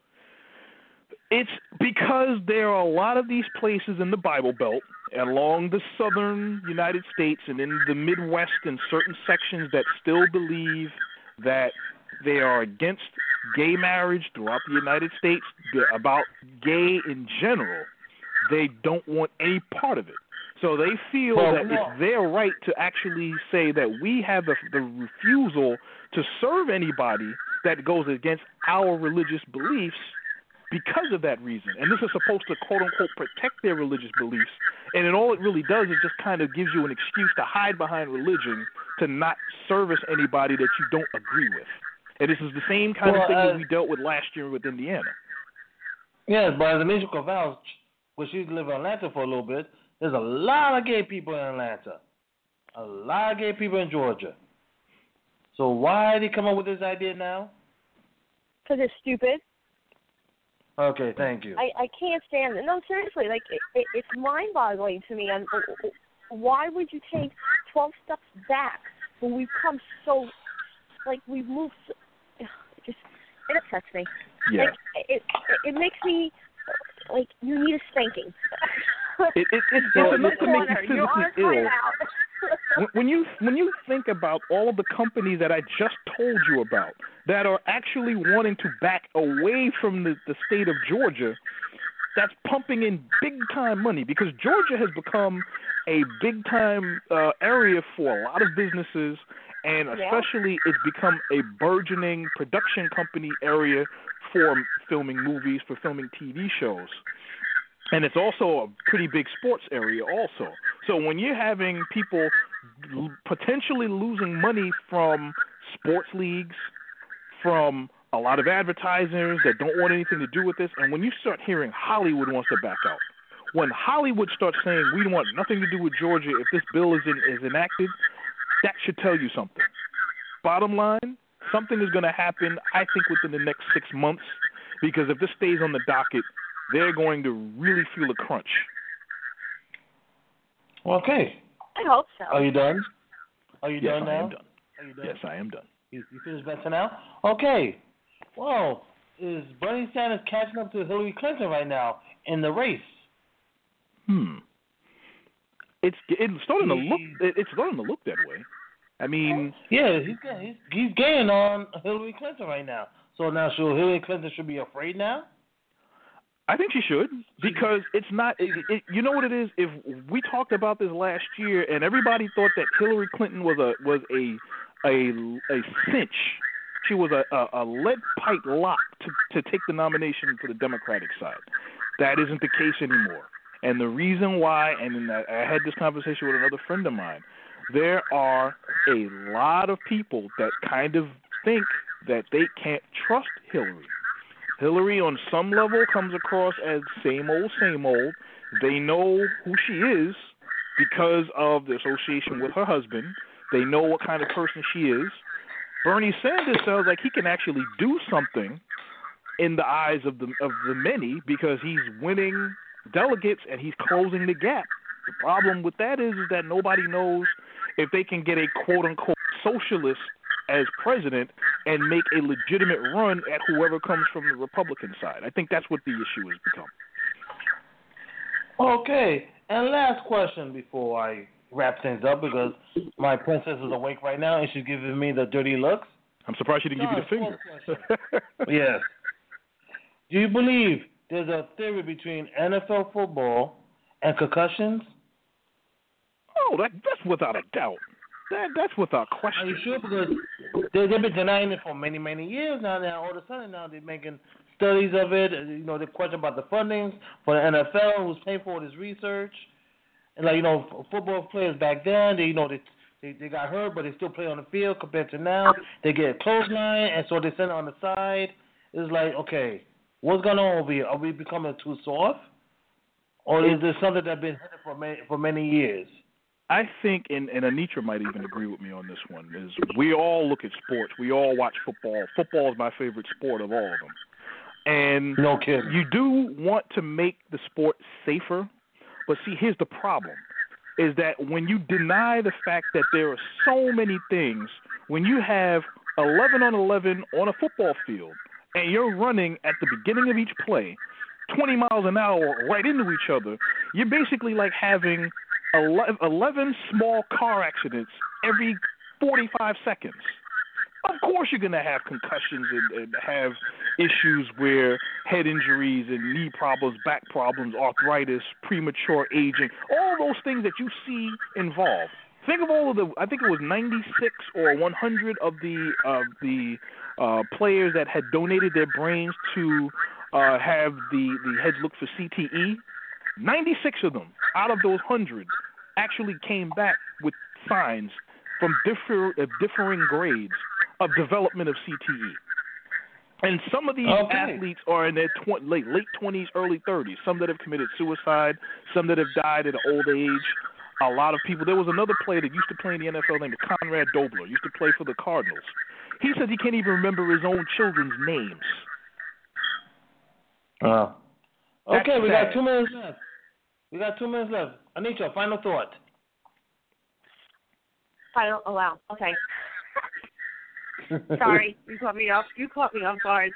It's because there are a lot of these places in the Bible Belt along the southern United States and in the Midwest and certain sections that still believe that they are against gay marriage throughout the United States, about gay in general. They don't want any part of it. So they feel that it's their right to actually say that we have the refusal to serve anybody that goes against our religious beliefs because of that reason. And this is supposed to, quote-unquote, protect their religious beliefs. And then all it really does is just kind of gives you an excuse to hide behind religion to not service anybody that you don't agree with. And this is the same kind of thing that we dealt with last year with Indiana. Yes, but as Amisha can vouch, where she lived in Atlanta for a little bit, there's a lot of gay people in Atlanta. A lot of gay people in Georgia. So why did they come up with this idea now? Because it's stupid. Okay, thank you. I can't stand it. No, seriously, like it's mind-boggling to me. Why would you take 12 steps back when we've come so, like we've moved? It upsets me. Yeah. Like, it makes me like you need a spanking. It's enough to make you physically ill. When you think about all of the companies that I just told you about that are actually wanting to back away from the state of Georgia, that's pumping in big-time money because Georgia has become a big-time area for a lot of businesses, and especially it's become a burgeoning production company area for filming movies, for filming TV shows. And it's also a pretty big sports area also. So when you're having people potentially losing money from sports leagues, from a lot of advertisers that don't want anything to do with this, and when you start hearing Hollywood wants to back out, when Hollywood starts saying we want nothing to do with Georgia if this bill is enacted, that should tell you something. Bottom line, something is going to happen, I think, within the next 6 months, because if this stays on the docket, they're going to really feel a crunch. Okay. I hope so. Are you done? Are you yes, done now? I am done. Are you done? Yes, I am done. You finished better now? Okay. Well, is Bernie Sanders catching up to Hillary Clinton right now in the race? It's starting to look. It's starting to look that way. I mean, yeah, he's gaining on Hillary Clinton right now. So now, Hillary Clinton should be afraid now? I think she should, because it's not. You know what it is? If we talked about this last year, and everybody thought that Hillary Clinton was a cinch. She was a lead pipe lock to take the nomination for the Democratic side. That isn't the case anymore. And the reason why, and I had this conversation with another friend of mine, there are a lot of people that kind of think that they can't trust Hillary. Hillary, on some level, comes across as same old, same old. They know who she is because of the association with her husband. They know what kind of person she is. Bernie Sanders sounds like he can actually do something in the eyes of the many because he's winning delegates and he's closing the gap. The problem with that is that nobody knows if they can get a quote-unquote socialist as president and make a legitimate run at whoever comes from the Republican side. I think that's what the issue has become. Okay, and last question before I wrap things up, because my princess is awake right now and she's giving me the dirty looks. I'm surprised she didn't give you the finger. Yes. Do you believe there's a theory between NFL football and concussions? Oh, that's without a doubt. That's without question. Are you sure? Because they've been denying it for many, many years now. Now, all of a sudden, now they're making studies of it. You know, the question about the funding for the NFL, who's paying for this research. And, like, you know, football players back then, they got hurt, but they still play on the field compared to now. They get a clothesline, and so they send it on the side. It's like, okay, what's going on over here? Are we becoming too soft? Or is there something that's been hidden for many years? I think, and Anitra might even agree with me on this one, is we all look at sports. We all watch football. Football is my favorite sport of all of them. And no kidding. You do want to make the sport safer, but see, here's the problem, is that when you deny the fact that there are so many things, when you have 11 on 11 on a football field, and you're running at the beginning of each play 20 miles an hour right into each other, you're basically like having 11 small car accidents every 45 seconds. Of course you're going to have concussions and have issues where head injuries and knee problems, back problems, arthritis, premature aging, all those things that you see involved. Think of all of I think it was 96 or 100 of the players that had donated their brains to have the heads look for CTE. 96 of them out of those 100 actually came back with signs from differing grades of development of CTE. And some of these athletes are in their late 20s, early 30s, some that have committed suicide, some that have died at an old age. A lot of people. There was another player that used to play in the NFL named Conrad Dobler, used to play for the Cardinals. He says he can't even remember his own children's names. Okay, we got 2 minutes left. Anitra, final thought. Oh, wow. Okay. Sorry, you caught me off guard.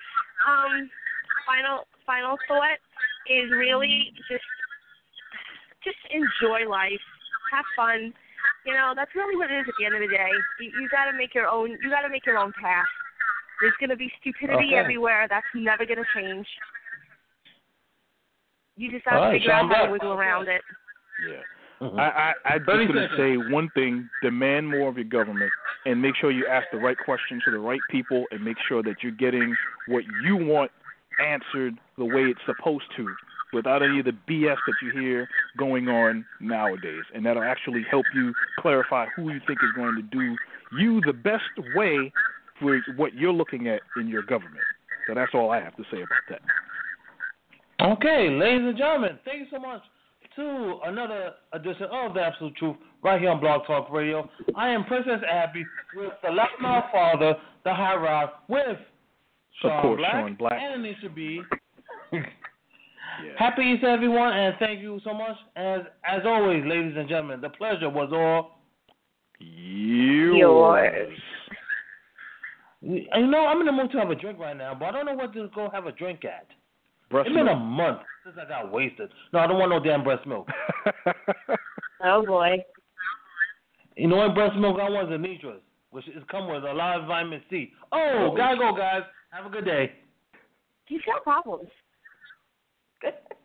Final thought is really just enjoy life, have fun. You know, that's really what it is at the end of the day. You got to make your own. You got to make your own path. There's going to be stupidity everywhere. That's never going to change. You just have to figure out how to wiggle around it. Yeah. Mm-hmm. I'm just going to say one thing: demand more of your government, and make sure you ask the right questions to the right people, and make sure that you're getting what you want answered the way it's supposed to, without any of the BS that you hear going on nowadays. And that'll actually help you clarify who you think is going to do you the best way for what you're looking at in your government. So that's all I have to say about that. Okay, ladies and gentlemen, thank you so much to another edition of The Absolute Truth right here on Blog Talk Radio. I am Princess Abby with the Loudmouth Father, the High Rod, with Sean Black and Anisha B. Yeah. Happy Easter, everyone, and thank you so much. As always, ladies and gentlemen, the pleasure was all yours. You know, I'm in the mood to have a drink right now, but I don't know what to go have a drink at. It's been a month since I got wasted. No, I don't want no damn breast milk. Oh, boy. You know what breast milk I want is Anitra's, which is come with a lot of vitamin C. Gotta go, guys. Have a good day. He's got problems. Good.